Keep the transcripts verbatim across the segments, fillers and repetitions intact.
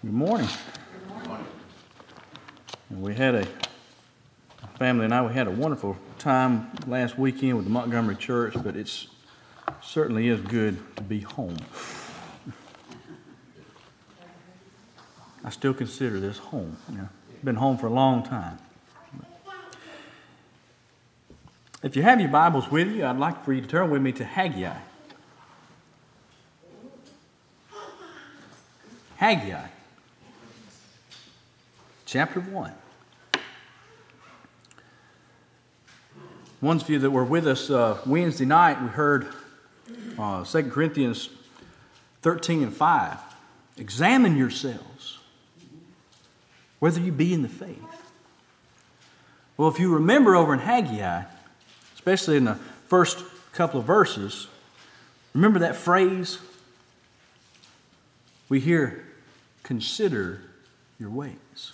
Good morning. Good morning. And we had a family and I. We had a wonderful time last weekend with the Montgomery Church, but it's certainly is good to be home. I still consider this home. You know, been home for a long time. If you have your Bibles with you, I'd like for you to turn with me to Haggai. Haggai, chapter one. Ones of you that were with us uh, Wednesday night, we heard uh, Second Corinthians thirteen and five. Examine yourselves, whether you be in the faith. Well, if you remember over in Haggai, especially in the first couple of verses, remember that phrase? We hear, consider your ways.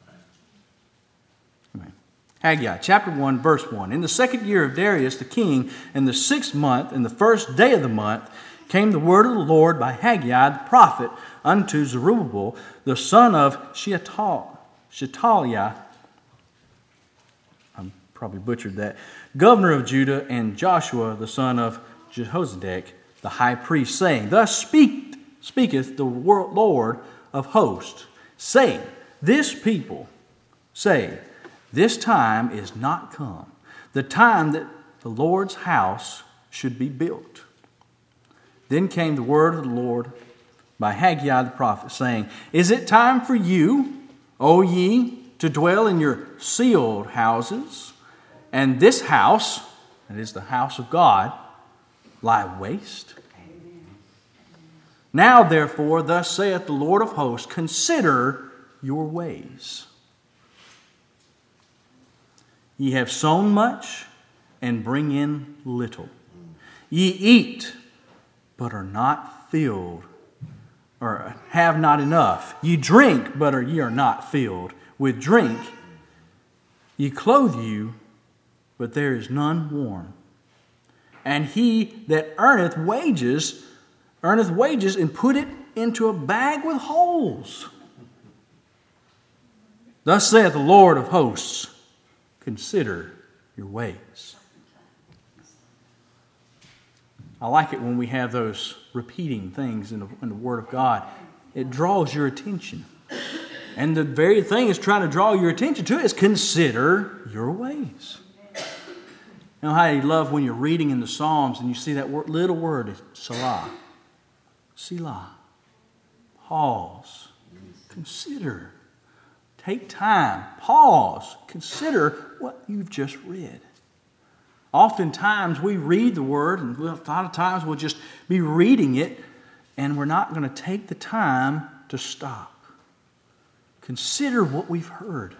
Amen. Haggai, chapter one, verse one. In the second year of Darius the king, in the sixth month, in the first day of the month, came the word of the Lord by Haggai the prophet unto Zerubbabel, the son of Shealtiel, Shealtiel, I probably butchered that, governor of Judah, and Joshua, the son of Jehozadak, the high priest, saying, Thus speak, speaketh the Lord of hosts, saying, This people say, This time is not come, the time that the Lord's house should be built. Then came the word of the Lord by Haggai the prophet, saying, Is it time for you, O ye, to dwell in your sealed houses, and this house, that is the house of God, lie waste? Now, therefore, thus saith the Lord of hosts, consider your ways. Ye have sown much, and bring in little. Ye eat, but are not filled, or have not enough. Ye drink, but are ye are not filled with drink. Ye clothe you, but there is none warm. And he that earneth wages, earneth wages, and put it into a bag with holes. Thus saith the Lord of hosts, consider your ways. I like it when we have those repeating things in the, in the Word of God. It draws your attention. And the very thing it's trying to draw your attention to is consider your ways. You know how you love when you're reading in the Psalms and you see that word, little word, Selah. Selah. Pause. Consider. Take time. Pause. Consider what you've just read. Oftentimes we read the Word, and a lot of times we'll just be reading it, and we're not going to take the time to stop. Consider what we've heard.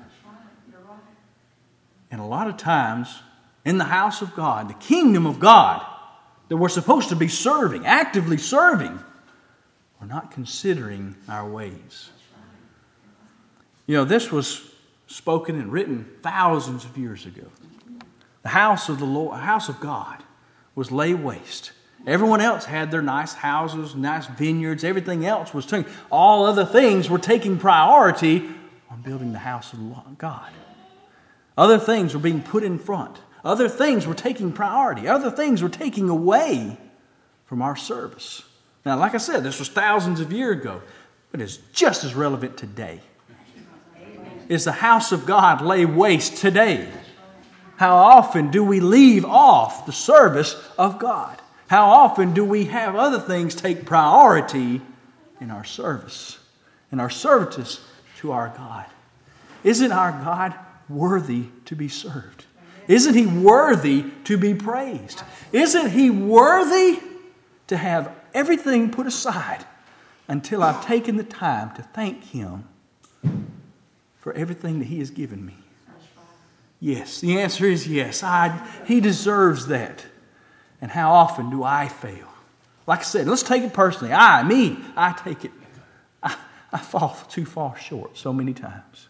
And a lot of times, in the house of God, the kingdom of God, that we're supposed to be serving, actively serving, we're not considering our ways. You know, this was spoken and written thousands of years ago. The house of the Lord, house of God, was laid waste. Everyone else had their nice houses, nice vineyards. Everything else was taking. All other things were taking priority on building the house of God. Other things were being put in front. Other things were taking priority. Other things were taking away from our service. Now, like I said, this was thousands of years ago, but it's just as relevant today. Is the house of God lay waste today? How often do we leave off the service of God? How often do we have other things take priority in our service, in our service to our God? Isn't our God worthy to be served? Isn't He worthy to be praised? Isn't He worthy to have everything put aside until I've taken the time to thank Him for everything that He has given me? Yes, the answer is yes. I, he deserves that. And how often do I fail? Like I said, let's take it personally. I, me, I take it. I, I fall too far short so many times.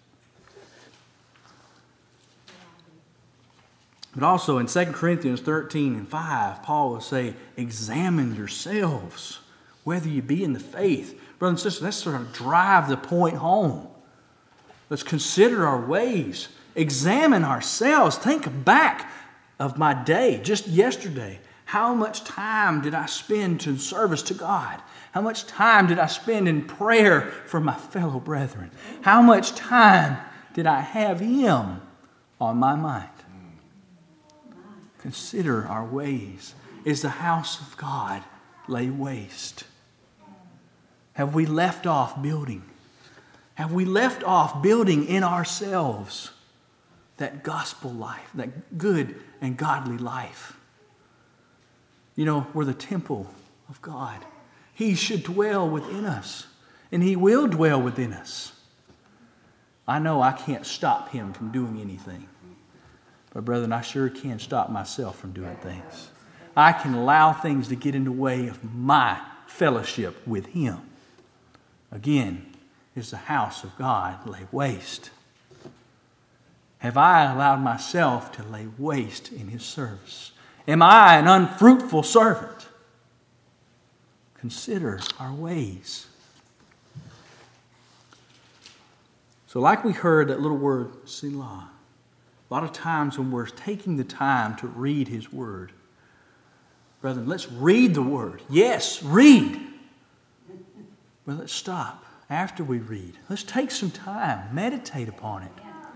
But also in Second Corinthians thirteen and five, Paul will say, examine yourselves whether you be in the faith. Brothers and sisters, let's sort of drive the point home. Let's consider our ways. Examine ourselves. Think back of my day, just yesterday. How much time did I spend in service to God? How much time did I spend in prayer for my fellow brethren? How much time did I have Him on my mind? Consider our ways. Is the house of God laid waste? Have we left off building? Have we left off building in ourselves that gospel life, that good and godly life? You know, we're the temple of God. He should dwell within us, and He will dwell within us. I know I can't stop Him from doing anything, but brethren, I sure can stop myself from doing things. I can allow things to get in the way of my fellowship with Him. Again, is the house of God laid waste? Have I allowed myself to lay waste in His service? Am I an unfruitful servant? Consider our ways. So like we heard that little word, Selah, a lot of times when we're taking the time to read His Word, brethren, let's read the Word. Yes, read. But let's stop after we read. Let's take some time, meditate upon it.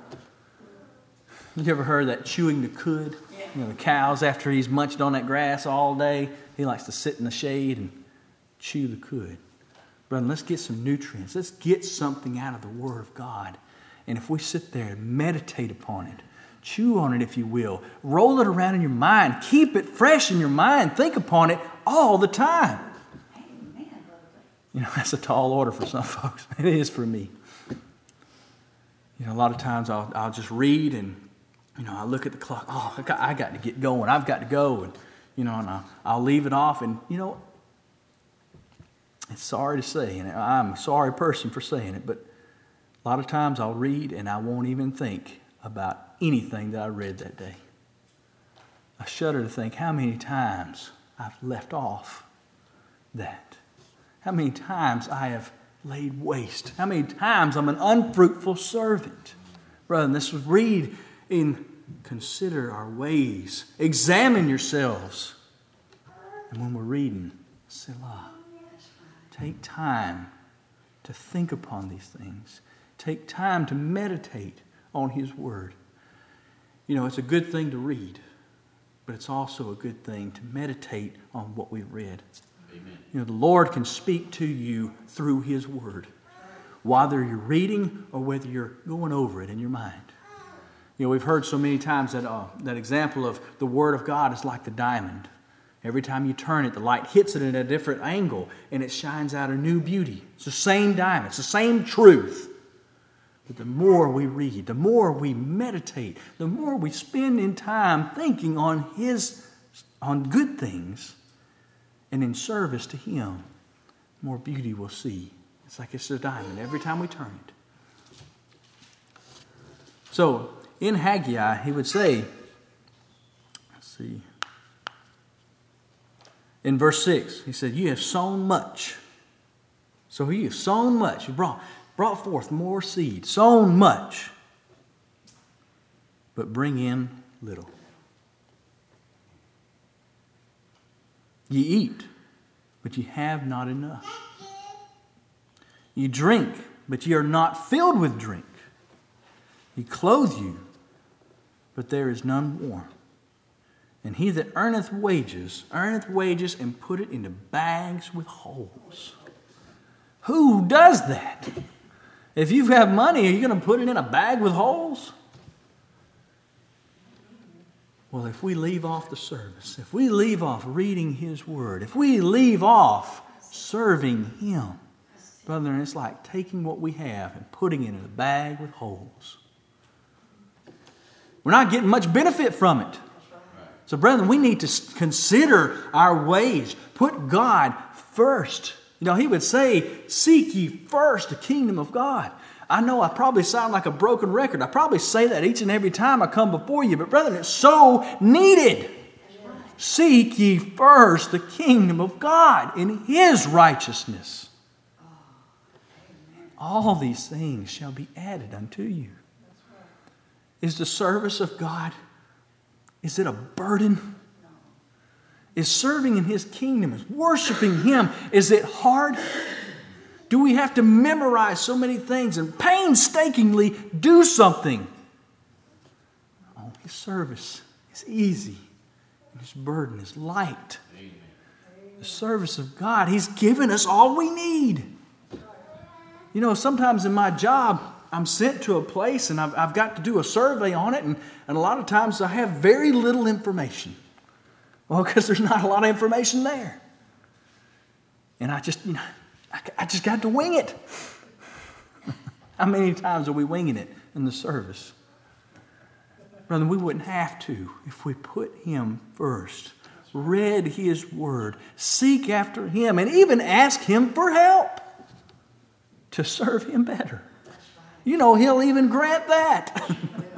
You ever heard that chewing the cud? You know, the cows, after he's munched on that grass all day, he likes to sit in the shade and chew the cud. Brethren, let's get some nutrients. Let's get something out of the Word of God. And if we sit there and meditate upon it, chew on it if you will, roll it around in your mind, keep it fresh in your mind, think upon it all the time. You know, that's a tall order for some folks. It is for me. You know, a lot of times I'll, I'll just read and, you know, I look at the clock. Oh, I got, I got to get going. I've got to go. And, you know, and I'll, I'll leave it off. And, you know, it's sorry to say, and I'm a sorry person for saying it, but a lot of times I'll read and I won't even think about anything that I read that day. I shudder to think how many times I've left off that. How many times I have laid waste. How many times I'm an unfruitful servant. Brother, this was read in consider our ways. Examine yourselves. And when we're reading, Selah, take time to think upon these things. Take time to meditate on His Word. You know, it's a good thing to read, but it's also a good thing to meditate on what we've read. Amen. You know, the Lord can speak to you through His Word, whether you're reading or whether you're going over it in your mind. You know, we've heard so many times that uh, that example of the Word of God is like the diamond. Every time you turn it, the light hits it at a different angle, and it shines out a new beauty. It's the same diamond. It's the same truth. But the more we read, the more we meditate, the more we spend in time thinking on His, on good things, and in service to Him, more beauty we'll see. It's like it's a diamond every time we turn it. So, in Haggai, he would say, let's see, in verse six, he said, you have sown much. So you have sown much. You brought, brought forth more seed, sown much, but bring in little. Ye eat, but ye have not enough. Ye drink, but ye are not filled with drink. Ye clothe you, but there is none warm. And he that earneth wages, earneth wages and put it into bags with holes. Who does that? If you have money, are you going to put it in a bag with holes? Well, if we leave off the service, if we leave off reading His Word, if we leave off serving Him, brother, it's like taking what we have and putting it in a bag with holes. We're not getting much benefit from it. So, brethren, we need to consider our ways. Put God first. You know, He would say, seek ye first the kingdom of God. I know I probably sound like a broken record. I probably say that each and every time I come before you. But, brethren, it's so needed. Seek ye first the kingdom of God and His righteousness. All these things shall be added unto you. Is the service of God, is it a burden? Is serving in His kingdom, is worshiping Him, is it hard? Do we have to memorize so many things and painstakingly do something? Oh, His service is easy and His burden is light. Amen. The service of God, He's given us all we need. You know, sometimes in my job, I'm sent to a place and I've, I've got to do a survey on it, and, and a lot of times I have very little information. Well, because there's not a lot of information there. And I just, you know, I, I just got to wing it. How many times are we winging it in the service? Brother, we wouldn't have to if we put Him first, read His Word, seek after Him, and even ask Him for help to serve Him better. You know, He'll even grant that.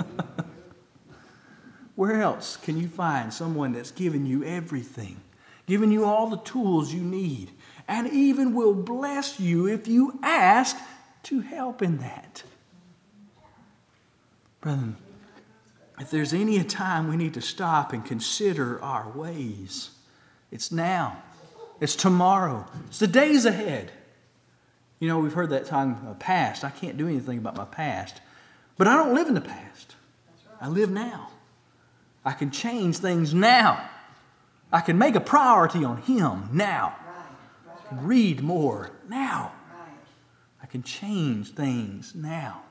Where else can you find someone that's given you everything, given you all the tools you need, and even will bless you if you ask to help in that? Brethren, if there's any time we need to stop and consider our ways, it's now. It's tomorrow. It's the days ahead. You know, we've heard that time uh, past. I can't do anything about my past. But I don't live in the past. I live now. I can change things now. I can make a priority on Him now. I can read more now. I can change things now.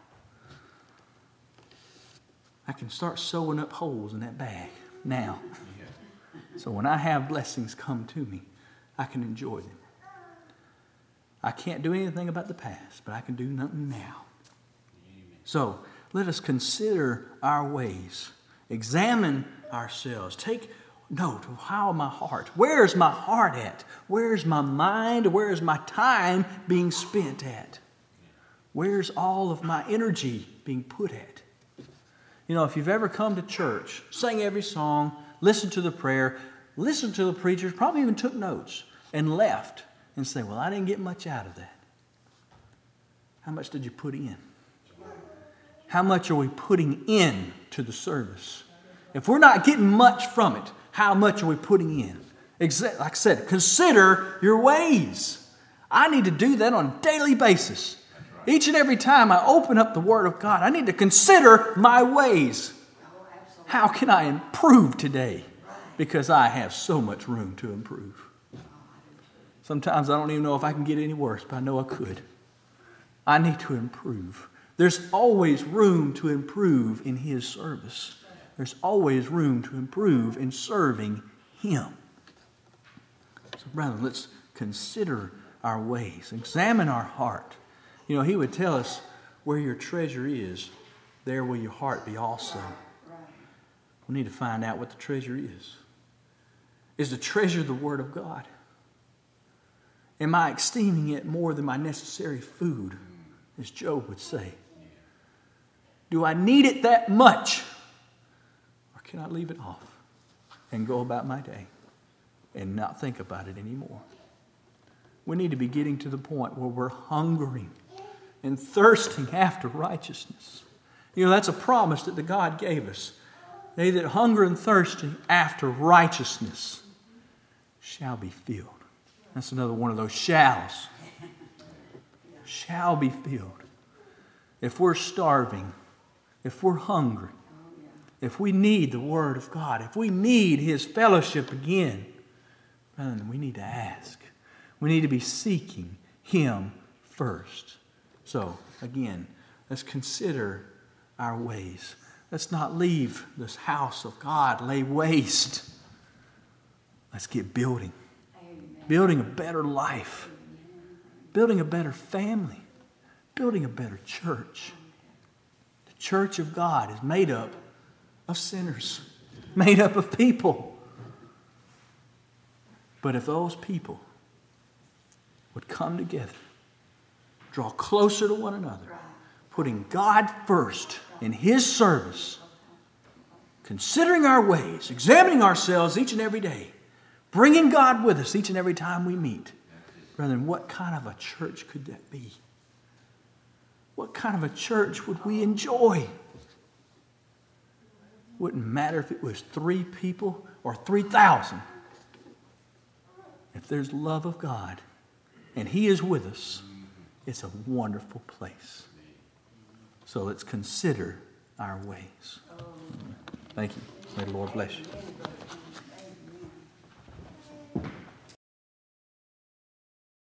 I can start sewing up holes in that bag now. So when I have blessings come to me, I can enjoy them. I can't do anything about the past, but I can do nothing now. So let us consider our ways. Examine ourselves. Take note of how my heart, where is my heart at? Where is my mind? Where is my time being spent at? Where's all of my energy being put at? You know, if you've ever come to church, sang every song, listened to the prayer, listened to the preachers, probably even took notes, and left and say, well, I didn't get much out of that. How much did you put in? How much are we putting in to the service? If we're not getting much from it, how much are we putting in? Like I said, consider your ways. I need to do that on a daily basis. Each and every time I open up the Word of God, I need to consider my ways. How can I improve today? Because I have so much room to improve. Sometimes I don't even know if I can get any worse, but I know I could. I need to improve. There's always room to improve in His service. There's always room to improve in serving Him. So, brother, let's consider our ways. Examine our heart. You know, He would tell us, where your treasure is, there will your heart be also. We need to find out what the treasure is. Is the treasure the Word of God? Am I esteeming it more than my necessary food, as Job would say? Do I need it that much? Or can I leave it off and go about my day and not think about it anymore? We need to be getting to the point where we're hungering and thirsting after righteousness. You know, that's a promise that the God gave us. They that hunger and thirsty after righteousness shall be filled. That's another one of those shalls. Shall be filled. If we're starving, if we're hungry, if we need the Word of God, if we need His fellowship again, then we need to ask. We need to be seeking Him first. So, again, let's consider our ways. Let's not leave this house of God lay waste. Let's get building. Amen. Building a better life. Amen. Building a better family. Building a better church. The church of God is made up of sinners. Made up of people. But if those people would come together, draw closer to one another, putting God first in His service, considering our ways, examining ourselves each and every day, bringing God with us each and every time we meet. Brethren, what kind of a church could that be? What kind of a church would we enjoy? Wouldn't matter if it was three people or three thousand. If there's love of God and He is with us, it's a wonderful place. So let's consider our ways. Thank you. May the Lord bless you.